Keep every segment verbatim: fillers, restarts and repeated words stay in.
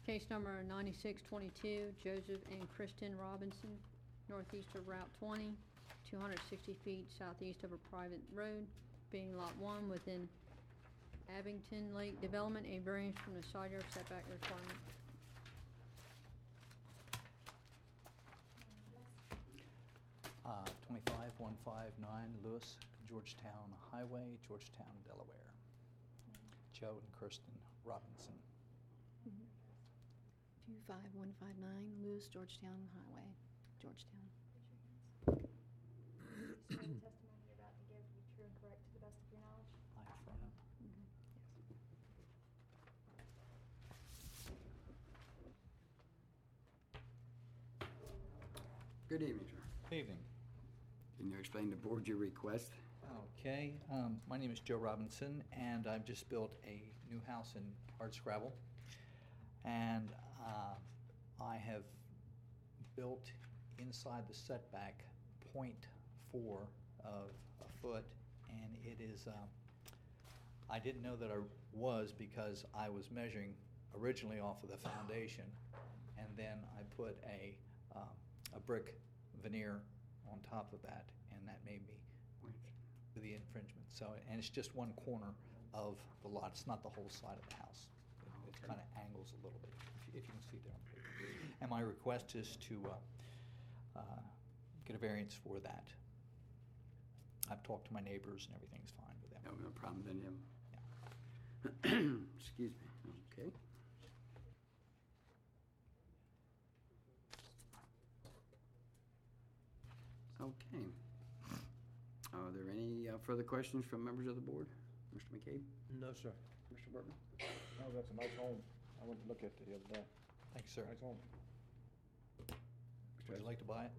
Case number ninety-six twenty-two, Joseph and Kristen Robinson, northeast of Route twenty, two hundred sixty feet southeast of a private road, being Lot one within Abington Lake Development, a variance from the side yard setback requirement. Uh, twenty-five one five nine Lewis, Georgetown Highway, Georgetown, Delaware. Joe and Kirsten Robinson. two five one five nine Lewis, Georgetown Highway, Georgetown. Swear the testimony you're about to give be true and correct to the best of your knowledge. I affirm. Good evening, sir. Good evening. Can you explain to the board your request? Okay, um, my name is Joe Robinson, and I've just built a new house in Hardscrabble. And uh, I have built inside the setback point four of a foot, and it is, uh, I didn't know that I was because I was measuring originally off of the foundation, and then I put a, um, a brick veneer on top of that, and that made me the infringement. So, and it's just one corner of the lot. It's not the whole side of the house. It, it Okay. kind of angles a little bit, if you, if you can see there on paper. And my request is to uh, uh, get a variance for that. I've talked to my neighbors, and everything's fine with them. No, no problem then, Yeah. yeah. Excuse me. Okay. Okay. Are there any uh, further questions from members of the board? Mister McCabe? No, sir. Mister Burton? Oh, that's a nice home. I went to look at it the other day. Thanks, sir. Nice home. Would you like to buy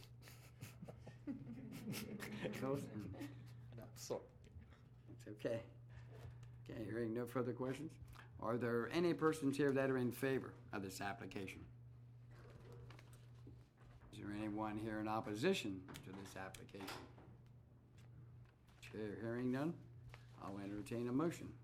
it? Close? No, sorry. It's okay. Okay, hearing no further questions. Are there any persons here that are in favor of this application? Is there anyone here in opposition to this application? Chair hearing none, I'll entertain a motion.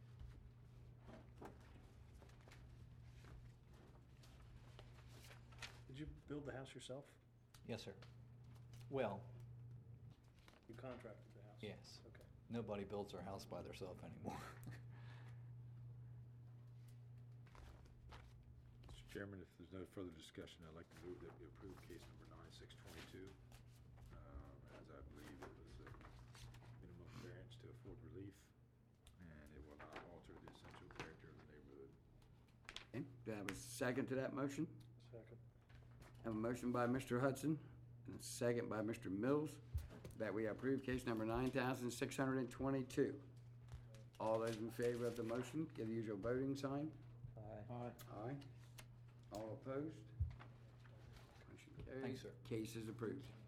Did you build the house yourself? Yes, sir. Well, You contracted the house? yes. Okay. Nobody builds their house by themselves anymore. Mister Chairman, if there's no further discussion, I'd like to move that we approve case number nine six twenty-two, uh, as I believe it was a minimum variance to afford relief, and it will not alter the essential character of the neighborhood. Okay, do I have a second to that motion? Second. I have a motion by Mister Hudson and a second by Mister Mills that we approve case number nine thousand six hundred twenty-two. All those in favor of the motion, give the usual voting sign. Aye. Aye. Aye. All opposed? Motion carries. Thanks, sir. Case is approved.